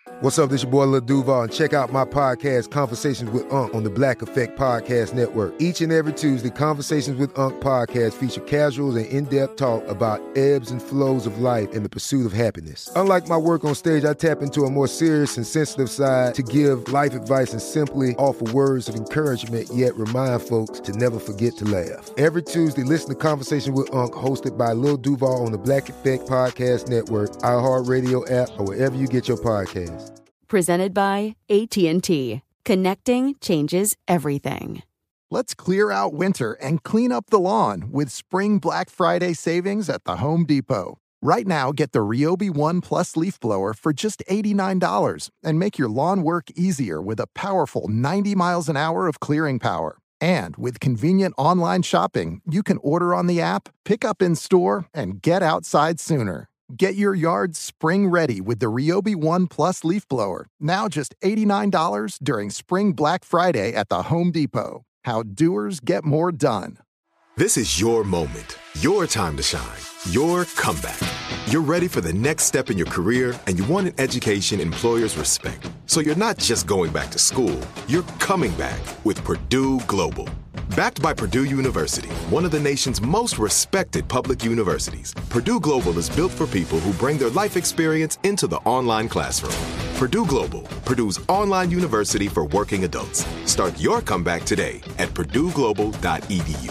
What's up, this your boy Lil Duval, and check out my podcast, Conversations with Unc, on the Black Effect Podcast Network. Each and every Tuesday, Conversations with Unc podcast feature casuals and in-depth talk about ebbs and flows of life and the pursuit of happiness. Unlike my work on stage, I tap into a more serious and sensitive side to give life advice and simply offer words of encouragement, yet remind folks to never forget to laugh. Every Tuesday, listen to Conversations with Unc, hosted by Lil Duval on the Black Effect Podcast Network, iHeartRadio app, or wherever you get your podcasts. Presented by AT&T. Connecting changes everything. Let's clear out winter and clean up the lawn with Spring Black Friday savings at the Home Depot. Right now, get the Ryobi One Plus leaf blower for just $89 and make your lawn work easier with a powerful 90 miles an hour of clearing power. And with convenient online shopping, you can order on the app, pick up in store, and get outside sooner. Get your yard spring ready with the Ryobi One Plus leaf blower. Now just $89 during Spring Black Friday at the Home Depot. How doers get more done. This is your moment, your time to shine, your comeback. You're ready for the next step in your career, and you want an education employers respect. So you're not just going back to school, you're coming back with Purdue Global. Backed by Purdue University, one of the nation's most respected public universities, Purdue Global is built for people who bring their life experience into the online classroom. Purdue Global, Purdue's online university for working adults. Start your comeback today at purdueglobal.edu.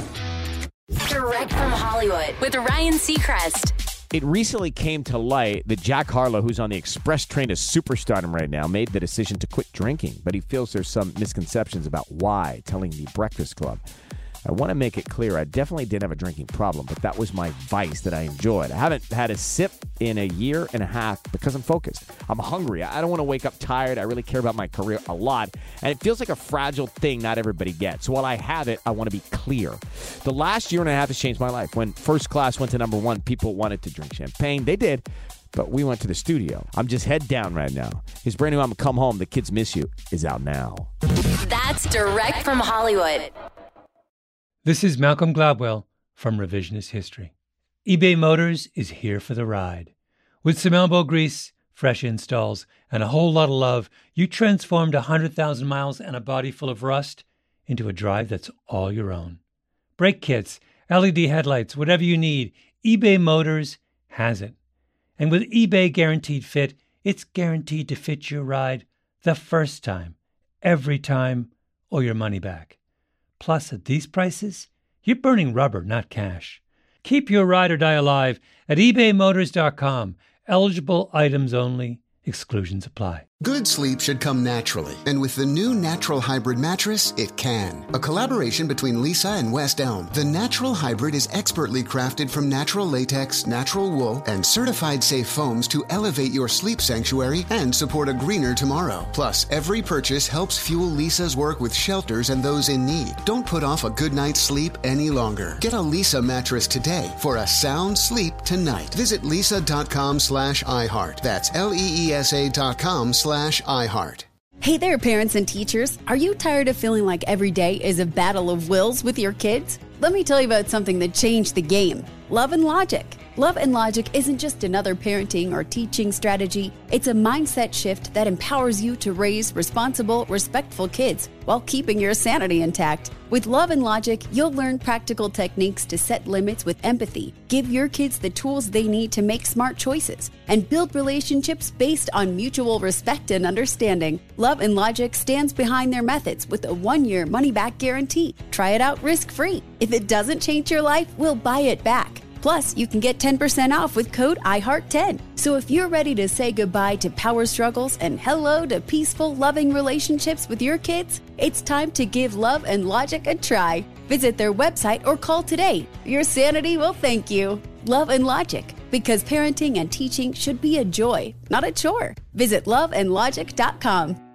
Direct from Hollywood with Ryan Seacrest. It recently came to light that Jack Harlow, who's on the express train to superstardom right now, made the decision to quit drinking, but he feels there's some misconceptions about why, telling the Breakfast Club. I want to make it clear, I definitely didn't have a drinking problem, but that was my vice that I enjoyed. I haven't had a sip in a year and a half because I'm focused. I'm hungry. I don't want to wake up tired. I really care about my career a lot, and it feels like a fragile thing not everybody gets. So while I have it, I want to be clear. The last year and a half has changed my life. When First Class went to #1, people wanted to drink champagne. They did, but we went to the studio. I'm just head down right now. His brand new album, Come Home, The Kids Miss You, is out now. That's Direct from Hollywood. This is Malcolm Gladwell from Revisionist History. eBay Motors is here for the ride. With some elbow grease, fresh installs, and a whole lot of love, you transformed 100,000 miles and a body full of rust into a drive that's all your own. Brake kits, LED headlights, whatever you need, eBay Motors has it. And with eBay Guaranteed Fit, it's guaranteed to fit your ride the first time, every time, or your money back. Plus, at these prices, you're burning rubber, not cash. Keep your ride or die alive at ebaymotors.com. Eligible items only. Exclusions apply. Good sleep should come naturally, and with the new Natural Hybrid mattress, it can. A collaboration between Lisa and West Elm, the Natural Hybrid is expertly crafted from natural latex, natural wool, and certified safe foams to elevate your sleep sanctuary and support a greener tomorrow. Plus, every purchase helps fuel Lisa's work with shelters and those in need. Don't put off a good night's sleep any longer. Get a Lisa mattress today for a sound sleep tonight. Visit lisa.com/iHeart. That's LEESA.com/iHeart. Hey there, parents and teachers. Are you tired of feeling like every day is a battle of wills with your kids? Let me tell you about something that changed the game. Love and Logic. Love and Logic isn't just another parenting or teaching strategy. It's a mindset shift that empowers you to raise responsible, respectful kids while keeping your sanity intact. With Love and Logic, you'll learn practical techniques to set limits with empathy, give your kids the tools they need to make smart choices, and build relationships based on mutual respect and understanding. Love and Logic stands behind their methods with a 1-year money-back guarantee. Try it out risk-free. If it doesn't change your life, we'll buy it back. Plus, you can get 10% off with code IHEART10. So if you're ready to say goodbye to power struggles and hello to peaceful, loving relationships with your kids, it's time to give Love and Logic a try. Visit their website or call today. Your sanity will thank you. Love and Logic, because parenting and teaching should be a joy, not a chore. Visit loveandlogic.com.